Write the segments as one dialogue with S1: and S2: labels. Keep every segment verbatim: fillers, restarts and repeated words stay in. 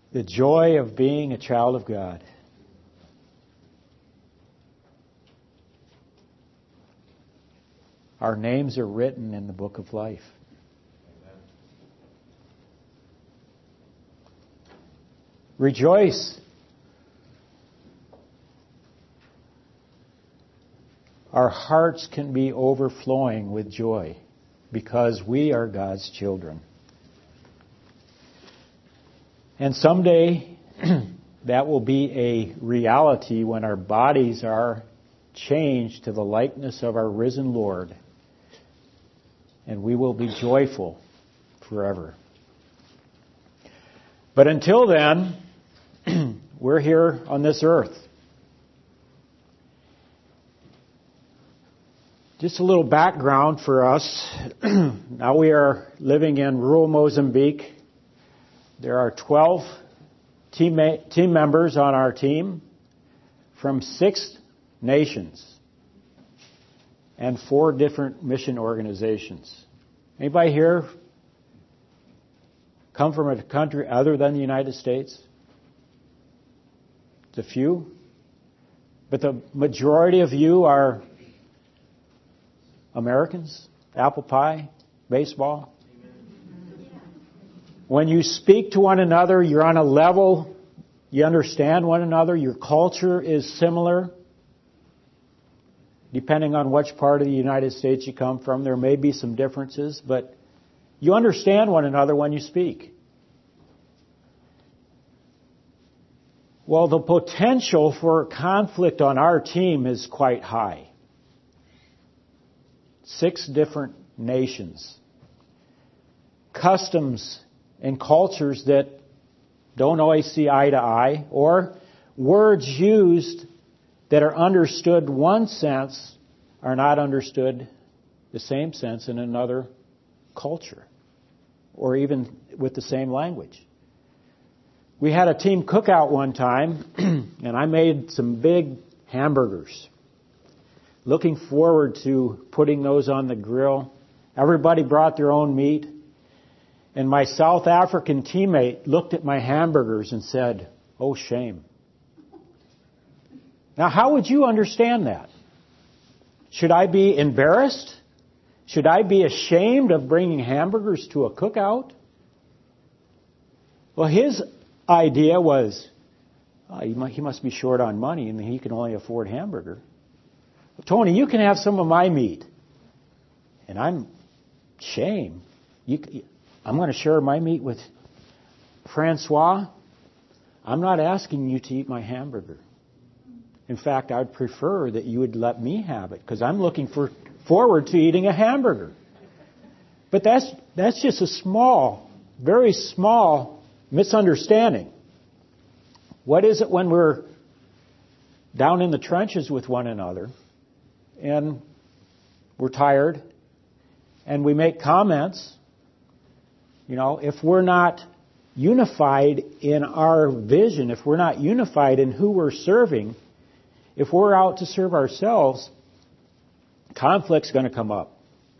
S1: The joy of being a child of God. Our names are written in the book of life. Rejoice. Our hearts can be overflowing with joy because we are God's children. And someday that will be a reality when our bodies are changed to the likeness of our risen Lord. And we will be joyful forever. But until then, we're here on this earth. Just a little background for us. Now we are living in rural Mozambique. There are twelve team, team members on our team from six nations and four different mission organizations. Anybody here come from a country other than the United States? It's a few. But the majority of you are Americans, apple pie, baseball. When you speak to one another, you're on a level, you understand one another, your culture is similar. Depending on which part of the United States you come from, there may be some differences, but you understand one another when you speak. Well, the potential for conflict on our team is quite high. Six different nations. Customs and cultures that don't always see eye to eye, or words used that are understood one sense are not understood the same sense in another culture, or even with the same language. We had a team cookout one time, and I made some big hamburgers. Looking forward to putting those on the grill. Everybody brought their own meat. And my South African teammate looked at my hamburgers and said, "Oh, shame." Now, how would you understand that? Should I be embarrassed? Should I be ashamed of bringing hamburgers to a cookout? Well, his idea was, oh, he must be short on money and he can only afford hamburger. Tony, you can have some of my meat. And I'm, shame. You, I'm going to share my meat with Francois. I'm not asking you to eat my hamburger. In fact, I'd prefer that you would let me have it because I'm looking for, forward to eating a hamburger. But that's, that's just a small, very small misunderstanding. What is it when we're down in the trenches with one another and we're tired and we make comments? You know, if we're not unified in our vision, if we're not unified in who we're serving, if we're out to serve ourselves, conflict's going to come up.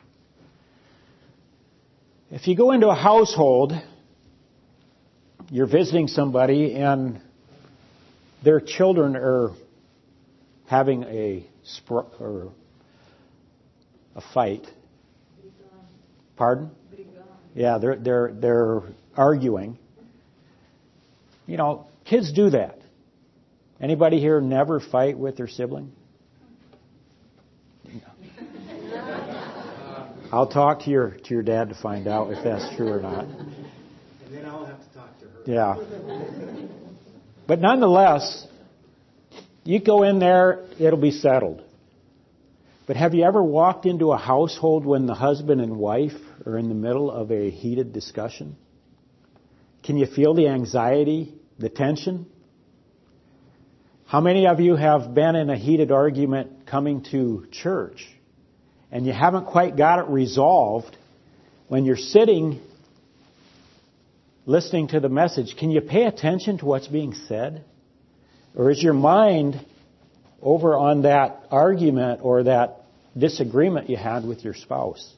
S1: If you go into a household, you're visiting somebody and their children are having a spr- or a fight. Pardon? Yeah, they're they're they're arguing. You know, kids do that. Anybody here never fight with their sibling? I'll talk to your to your dad to find out if that's true or not.
S2: And then I'll have to talk to her.
S1: Yeah. But nonetheless, you go in there, it'll be settled. But have you ever walked into a household when the husband and wife are in the middle of a heated discussion? Can you feel the anxiety, the tension? How many of you have been in a heated argument coming to church and you haven't quite got it resolved? When you're sitting listening to the message, can you pay attention to what's being said? Or is your mind over on that argument or that disagreement you had with your spouse?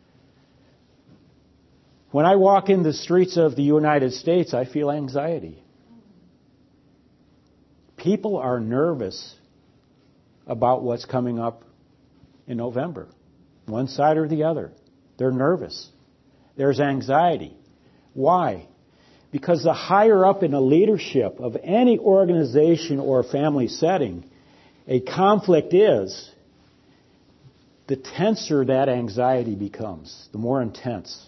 S1: When I walk in the streets of the United States, I feel anxiety. People are nervous about what's coming up in November. One side or the other. They're nervous. There's anxiety. Why? Because the higher up in the leadership of any organization or family setting a conflict is, the tenser that anxiety becomes, the more intense.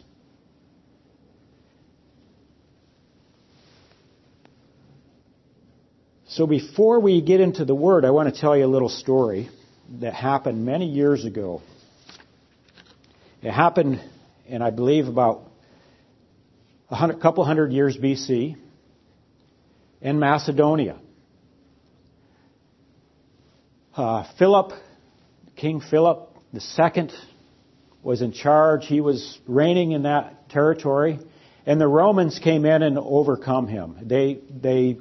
S1: So before we get into the Word, I want to tell you a little story that happened many years ago. It happened in, I believe, about a hundred, couple hundred years B C in Macedonia. Uh, Philip, King Philip the Second, was in charge. He was reigning in that territory, and the Romans came in and overcome him. They they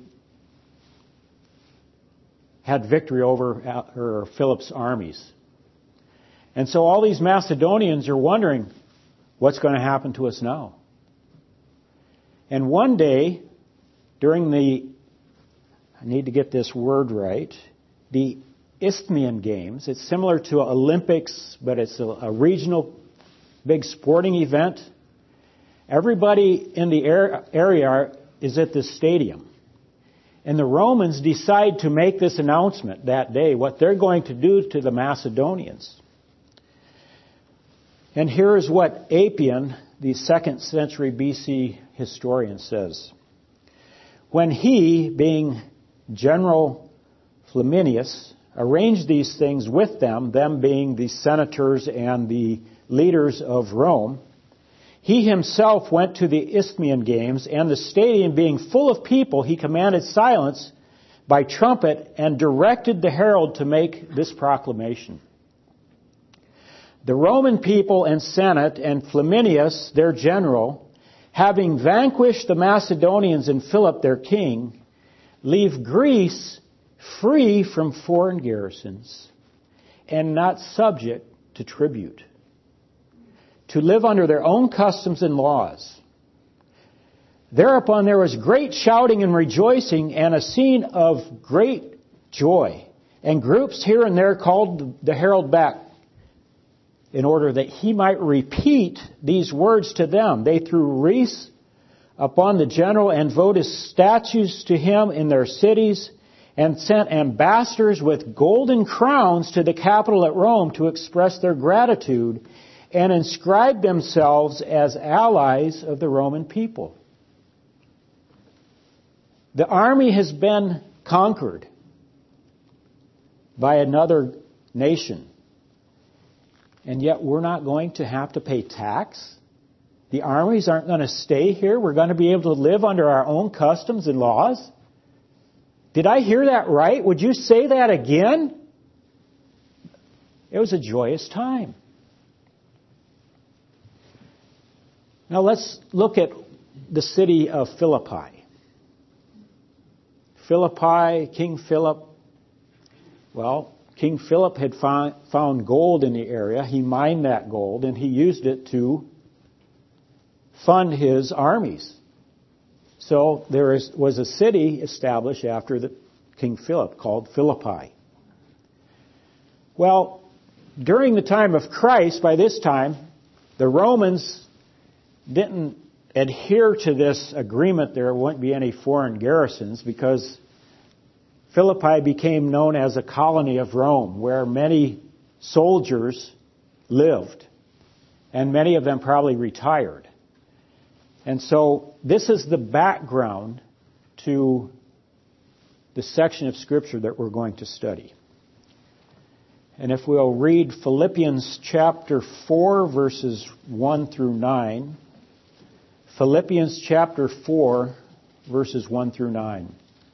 S1: had victory over uh, Philip's armies. And so all these Macedonians are wondering, what's going to happen to us now? And one day, during the, I need to get this word right, the Isthmian Games, it's similar to Olympics, but it's a, a regional big sporting event. Everybody in the area is at this stadium. And the Romans decide to make this announcement that day, what they're going to do to the Macedonians. And here is what Appian, the second century B C historian, says. When he, being General Flaminius, arranged these things with them, them being the senators and the leaders of Rome, he himself went to the Isthmian Games, and the stadium being full of people, he commanded silence by trumpet and directed the herald to make this proclamation. The Roman people and Senate and Flaminius, their general, having vanquished the Macedonians and Philip, their king, leave Greece free from foreign garrisons and not subject to tribute, to live under their own customs and laws. Thereupon there was great shouting and rejoicing and a scene of great joy. And groups here and there called the herald back in order that he might repeat these words to them. They threw wreaths upon the general and voted statues to him in their cities and sent ambassadors with golden crowns to the capital at Rome to express their gratitude and inscribed themselves as allies of the Roman people. The army has been conquered by another nation, and yet we're not going to have to pay tax. The armies aren't going to stay here. We're going to be able to live under our own customs and laws. Did I hear that right? Would you say that again? It was a joyous time. Now let's look at the city of Philippi. Philippi, King Philip. Well, King Philip had found gold in the area. He mined that gold and he used it to fund his armies. So there is, was a city established after the King Philip called Philippi. Well, during the time of Christ, by this time, the Romans didn't adhere to this agreement. There wouldn't be any foreign garrisons because Philippi became known as a colony of Rome where many soldiers lived, and many of them probably retired. And so this is the background to the section of Scripture that we're going to study. And if we'll read Philippians chapter four, verses one through nine. Philippians chapter four, verses one through nine.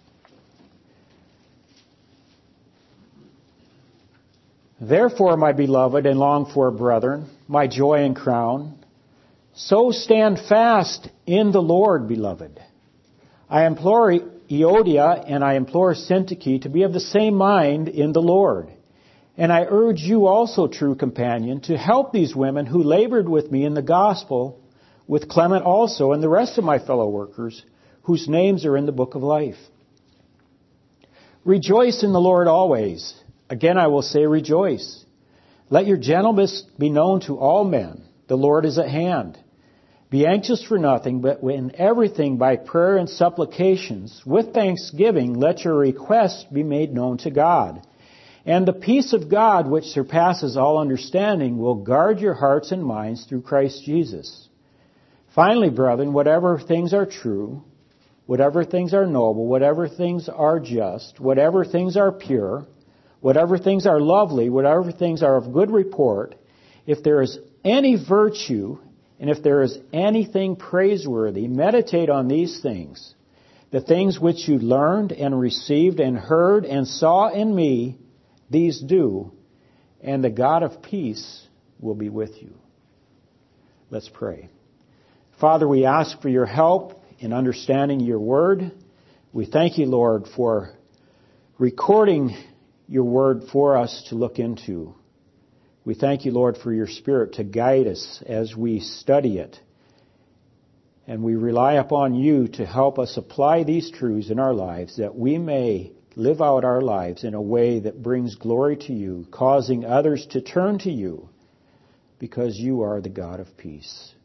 S1: Therefore, my beloved and longed for brethren, my joy and crown, so stand fast in the Lord, beloved. I implore Euodia and I implore Syntyche to be of the same mind in the Lord. And I urge you also, true companion, to help these women who labored with me in the gospel, with Clement also and the rest of my fellow workers, whose names are in the book of life. Rejoice in the Lord always. Again, I will say rejoice. Let your gentleness be known to all men. The Lord is at hand. Be anxious for nothing, but in everything by prayer and supplications, with thanksgiving, let your requests be made known to God. And the peace of God, which surpasses all understanding, will guard your hearts and minds through Christ Jesus. Finally, brethren, whatever things are true, whatever things are noble, whatever things are just, whatever things are pure, whatever things are lovely, whatever things are of good report, if there is any virtue, and if there is anything praiseworthy, meditate on these things. The things which you learned and received and heard and saw in me, these do, and the God of peace will be with you. Let's pray. Father, we ask for your help in understanding your word. We thank you, Lord, for recording your word for us to look into. We thank you, Lord, for your Spirit to guide us as we study it. And we rely upon you to help us apply these truths in our lives, that we may live out our lives in a way that brings glory to you, causing others to turn to you, because you are the God of peace.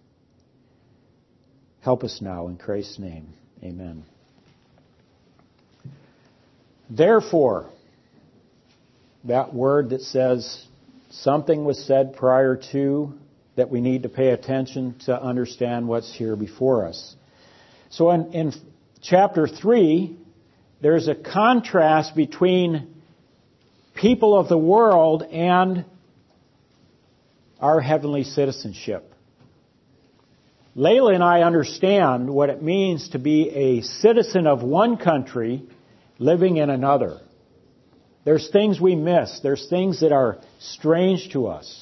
S1: Help us now in Christ's name. Amen. Therefore, that word that says something was said prior to that we need to pay attention to understand what's here before us. So in, in chapter three, there's a contrast between people of the world and our heavenly citizenship. Layla and I understand what it means to be a citizen of one country living in another. There's things we miss. There's things that are strange to us.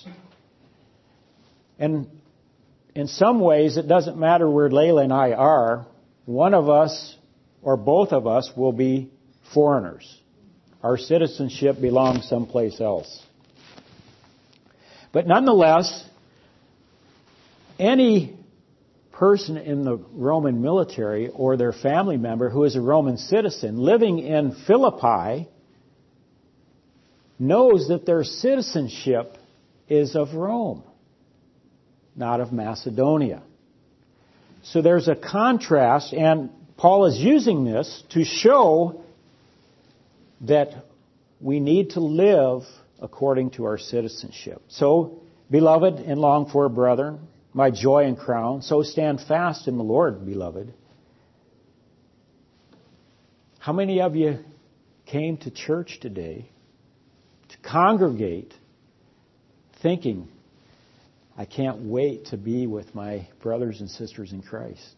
S1: And in some ways, it doesn't matter where Layla and I are. One of us or both of us will be foreigners. Our citizenship belongs someplace else. But nonetheless, any person in the Roman military or their family member who is a Roman citizen living in Philippi knows that their citizenship is of Rome, not of Macedonia. So there's a contrast, and Paul is using this to show that we need to live according to our citizenship. So, beloved and longed for brethren, my joy and crown, so stand fast in the Lord, beloved. How many of you came to church today to congregate thinking, I can't wait to be with my brothers and sisters in Christ?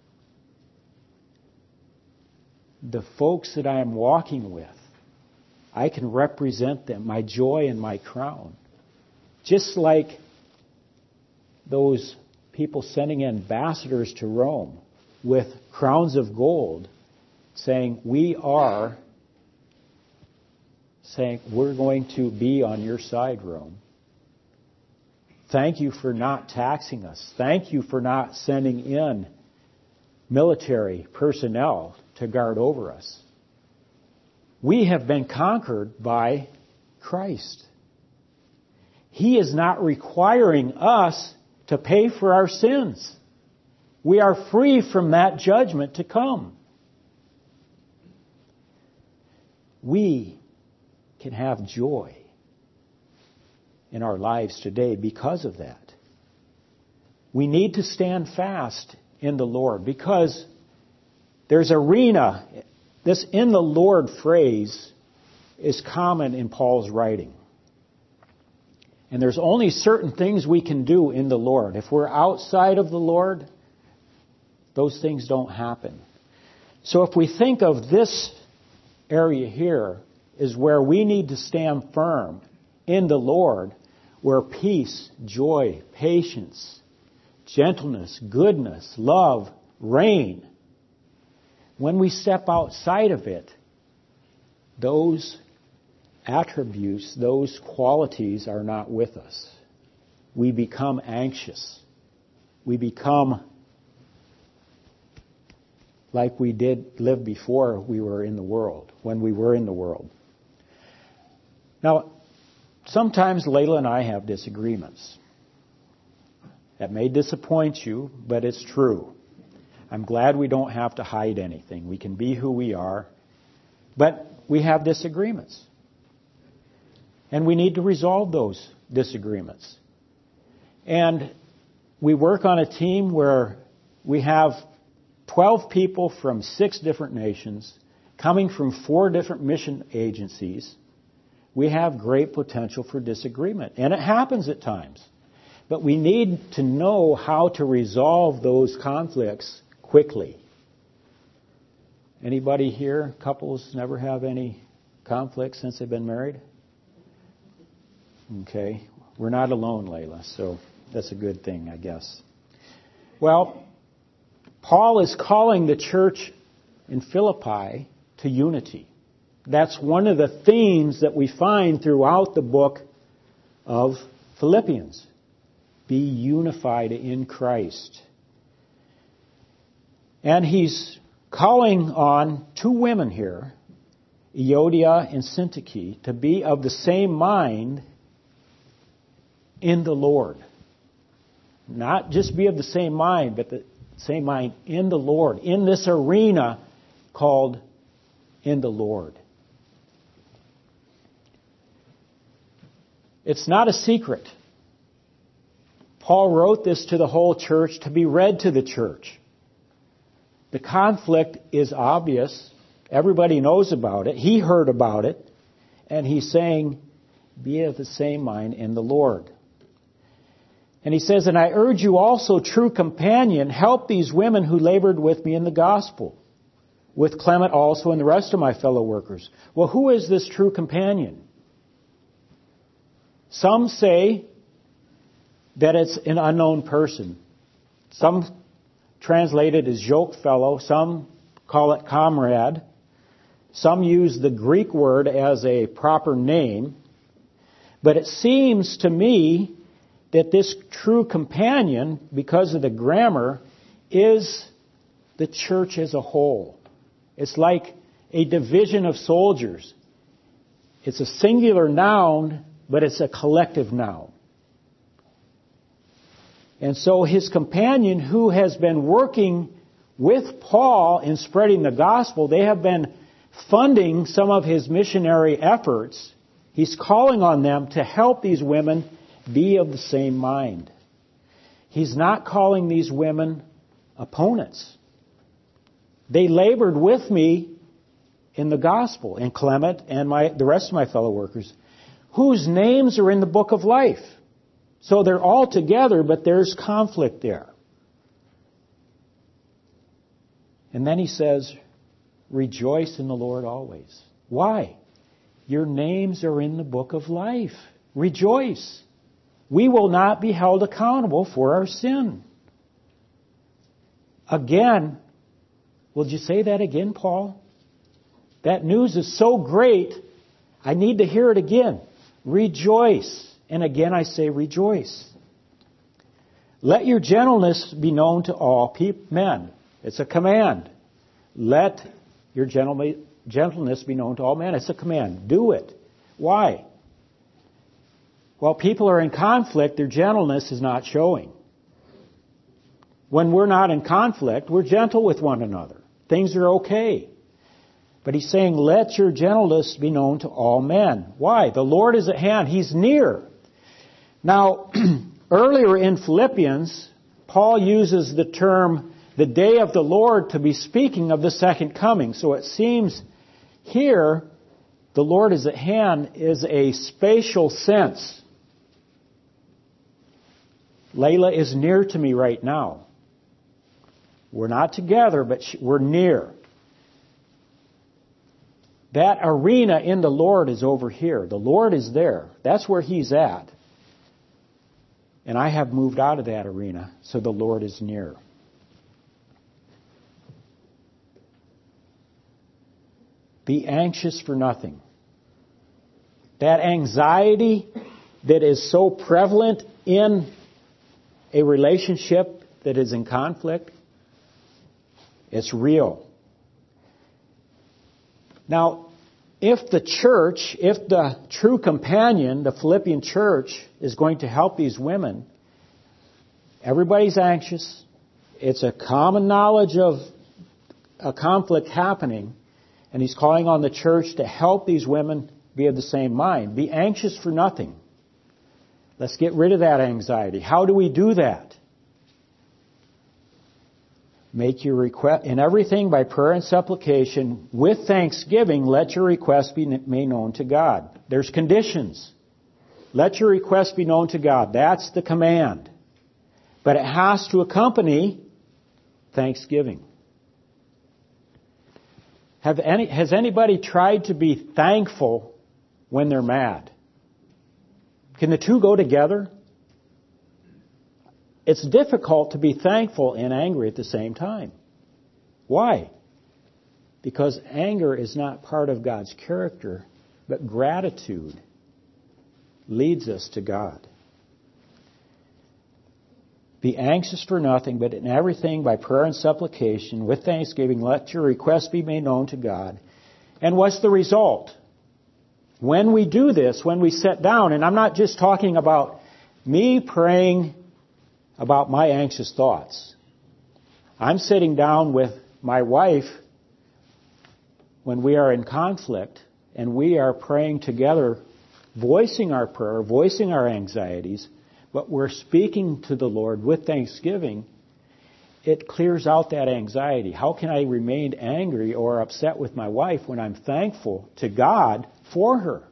S1: The folks that I am walking with, I can represent them, my joy and my crown. Just like those people sending ambassadors to Rome with crowns of gold, saying, we are, saying, we're going to be on your side, Rome. Thank you for not taxing us. Thank you for not sending in military personnel to guard over us. We have been conquered by Christ. He is not requiring us to pay for our sins. We are free from that judgment to come. We can have joy in our lives today because of that. We need to stand fast in the Lord because there's arena. This in the Lord phrase is common in Paul's writing. And there's only certain things we can do in the Lord. If we're outside of the Lord, those things don't happen. So if we think of this area here is where we need to stand firm in the Lord, where peace, joy, patience, gentleness, goodness, love reign. When we step outside of it, those attributes, those qualities are not with us. We become anxious. We become like we did live before we were in the world, when we were in the world. Now, sometimes Layla and I have disagreements. That may disappoint you, but it's true. I'm glad we don't have to hide anything. We can be who we are, but we have disagreements. And we need to resolve those disagreements. And we work on a team where we have twelve people from six different nations, coming from four different mission agencies. We have great potential for disagreement. And it happens at times. But we need to know how to resolve those conflicts quickly. Anybody here, couples, never have any conflicts since they've been married? Okay. We're not alone, Layla, so that's a good thing, I guess. Well, Paul is calling the church in Philippi to unity. That's one of the themes that we find throughout the book of Philippians. Be unified in Christ. And he's calling on two women here, Euodia and Syntyche, to be of the same mind in the Lord. Not just be of the same mind, but the same mind in the Lord, in this arena called in the Lord. It's not a secret. Paul wrote this to the whole church to be read to the church. The conflict is obvious. Everybody knows about it. He heard about it. And he's saying, be of the same mind in the Lord. And he says, and I urge you also, true companion, help these women who labored with me in the gospel, with Clement also and the rest of my fellow workers. Well, who is this true companion? Some say that it's an unknown person. Some translate it as yoke fellow. Some call it comrade. Some use the Greek word as a proper name. But it seems to me that this true companion, because of the grammar, is the church as a whole. It's like a division of soldiers. It's a singular noun, but it's a collective noun. And so his companion, who has been working with Paul in spreading the gospel, they have been funding some of his missionary efforts. He's calling on them to help these women be of the same mind. He's not calling these women opponents. They labored with me in the gospel, in Clement and my, the rest of my fellow workers, whose names are in the book of life. So they're all together, but there's conflict there. And then he says, rejoice in the Lord always. Why? Your names are in the book of life. Rejoice. We will not be held accountable for our sin. Again, will you say that again, Paul? That news is so great, I need to hear it again. Rejoice. And again I say rejoice. Let your gentleness be known to all people, men. It's a command. Let your gentleness be known to all men. It's a command. Do it. Why? Well, people are in conflict, their gentleness is not showing. When we're not in conflict, we're gentle with one another. Things are okay. But he's saying, let your gentleness be known to all men. Why? The Lord is at hand. He's near. Now, earlier in Philippians, Paul uses the term, the day of the Lord, to be speaking of the second coming. So it seems here, the Lord is at hand is a spatial sense. Layla is near to me right now. We're not together, but we're near. That arena in the Lord is over here. The Lord is there. That's where He's at. And I have moved out of that arena, so the Lord is near. Be anxious for nothing. That anxiety that is so prevalent in a relationship that is in conflict, It's real. Now, if the church, if the true companion, the Philippian church, is going to help these women, everybody's anxious. It's a common knowledge of a conflict happening, and he's calling on the church to help these women be of the same mind. Be anxious for nothing. Let's get rid of that anxiety. How do we do that? Make your request in everything by prayer and supplication with thanksgiving. Let your request be made known to God. There's conditions. Let your request be known to God. That's the command. But it has to accompany thanksgiving. Have any, has anybody tried to be thankful when they're mad? Can the two go together? It's difficult to be thankful and angry at the same time. Why? Because anger is not part of God's character, but gratitude leads us to God. Be anxious for nothing, but in everything by prayer and supplication, with thanksgiving, let your requests be made known to God. And what's the result? When we do this, when we sit down, and I'm not just talking about me praying about my anxious thoughts. I'm sitting down with my wife when we are in conflict, and we are praying together, voicing our prayer, voicing our anxieties, but we're speaking to the Lord with thanksgiving. It clears out that anxiety. How can I remain angry or upset with my wife when I'm thankful to God for her?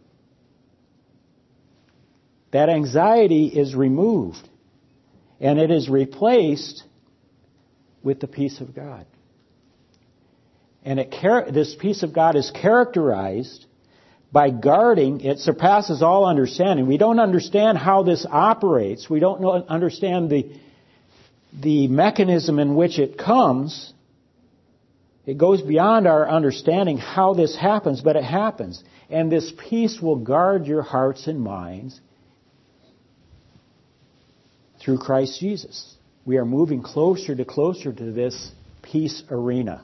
S1: That anxiety is removed, and it is replaced with the peace of God. And it, this peace of God is characterized by guarding. It surpasses all understanding. We don't understand how this operates. We don't know, understand the, the mechanism in which it comes. It goes beyond our understanding how this happens, but it happens. And this peace will guard your hearts and minds through Christ Jesus. We are moving closer to closer to this peace arena.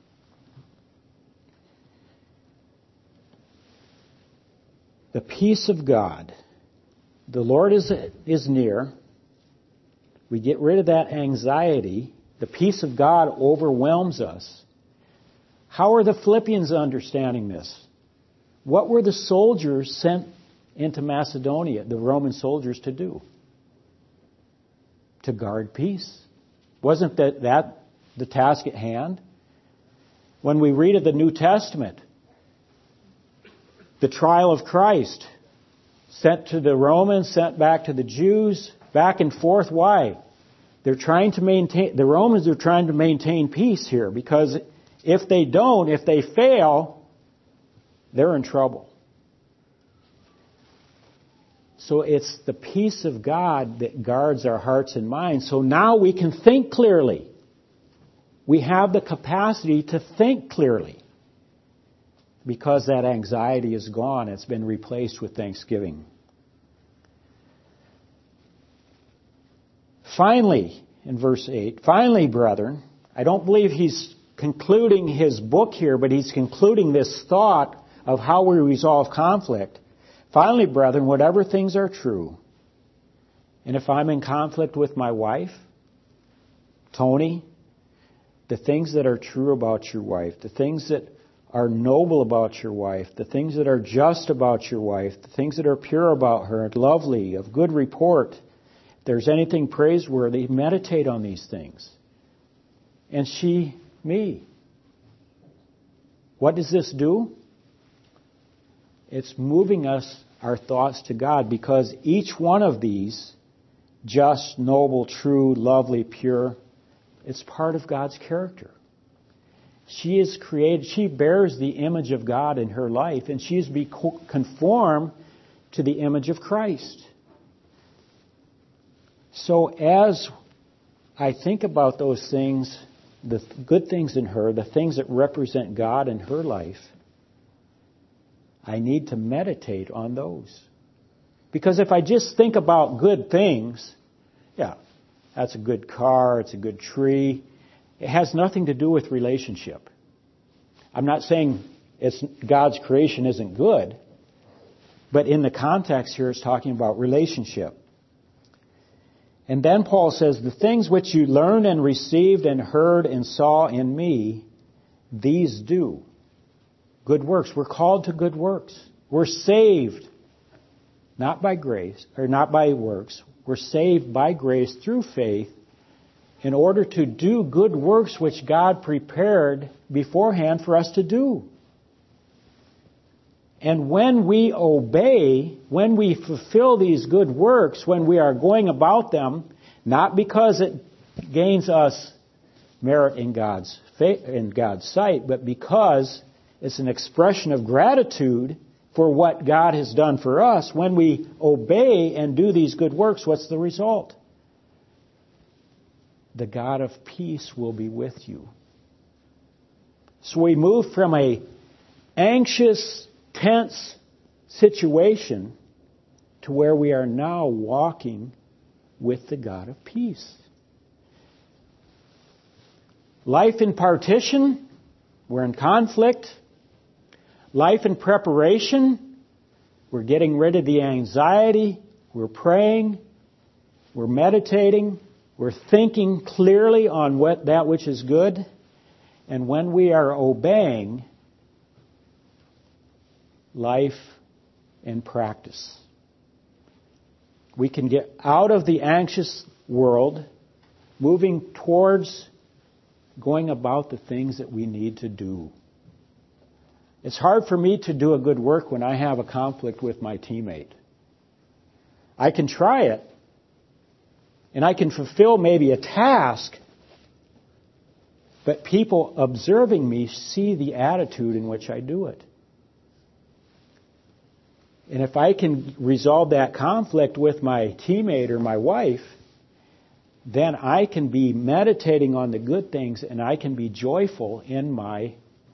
S1: The peace of God. The Lord is, is near. We get rid of that anxiety. The peace of God overwhelms us. How are the Philippians understanding this? What were the soldiers sent into Macedonia, the Roman soldiers, to do? To guard peace. Wasn't that, that the task at hand? When we read of the New Testament, the trial of Christ, sent to the Romans, sent back to the Jews, back and forth. Why? They're trying to maintain, the Romans are trying to maintain peace here, because if they don't, if they fail, they're in trouble. So it's the peace of God that guards our hearts and minds. So now we can think clearly. We have the capacity to think clearly, because that anxiety is gone. It's been replaced with thanksgiving. Finally, in verse eight, finally, brethren, I don't believe he's concluding his book here, but he's concluding this thought of how we resolve conflict. Finally, brethren, whatever things are true, and if I'm in conflict with my wife, Tony, the things that are true about your wife, the things that are noble about your wife, the things that are just about your wife, the things that are pure about her, lovely, of good report, if there's anything praiseworthy, meditate on these things. And she, me. What does this do? It's moving us, our thoughts to God, because each one of these, just, noble, true, lovely, pure, it's part of God's character. She is created, she bears the image of God in her life, and she is be conformed to the image of Christ. So as I think about those things, the good things in her, the things that represent God in her life, I need to meditate on those. Because if I just think about good things, yeah, that's a good car, it's a good tree, It has nothing to do with relationship. I'm not saying it's God's creation isn't good, but in the context here it's talking about relationship. And then Paul says, the things which you learned and received and heard and saw in me, these do. Good works. We're called to good works. We're saved, not by grace, or not by works. We're saved by grace through faith in order to do good works which God prepared beforehand for us to do. And when we obey, when we fulfill these good works, when we are going about them, not because it gains us merit in God's faith, in God's sight, but because it's an expression of gratitude for what God has done for us, when we obey and do these good works, what's the result? The God of peace will be with you. So we move from a anxious, tense situation to where we are now walking with the God of peace. Life in partition, we're in conflict. Life in preparation, we're getting rid of the anxiety, we're praying, we're meditating, we're thinking clearly on what that which is good. And when we are obeying, life in practice. We can get out of the anxious world, moving towards going about the things that we need to do. It's hard for me to do a good work when I have a conflict with my teammate. I can try it, and I can fulfill maybe a task, but people observing me see the attitude in which I do it. And if I can resolve that conflict with my teammate or my wife, then I can be meditating on the good things and I can be joyful in my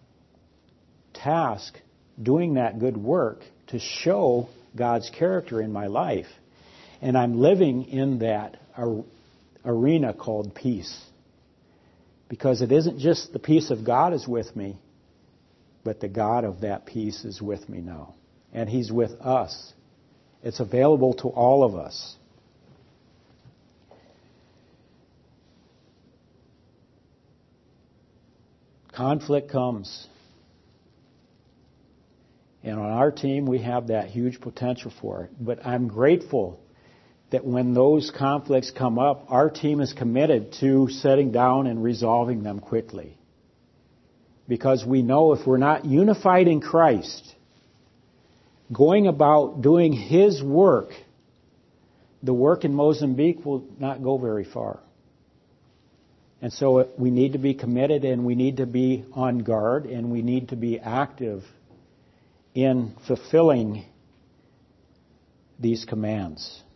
S1: task, doing that good work to show God's character in my life. And I'm living in that arena called peace. Because it isn't just the peace of God is with me, but the God of that peace is with me now. And He's with us. It's available to all of us. Conflict comes. And on our team, we have that huge potential for it. But I'm grateful that when those conflicts come up, our team is committed to sitting down and resolving them quickly. Because we know if we're not unified in Christ, going about doing His work, the work in Mozambique will not go very far. And so we need to be committed and we need to be on guard and we need to be active in fulfilling these commands.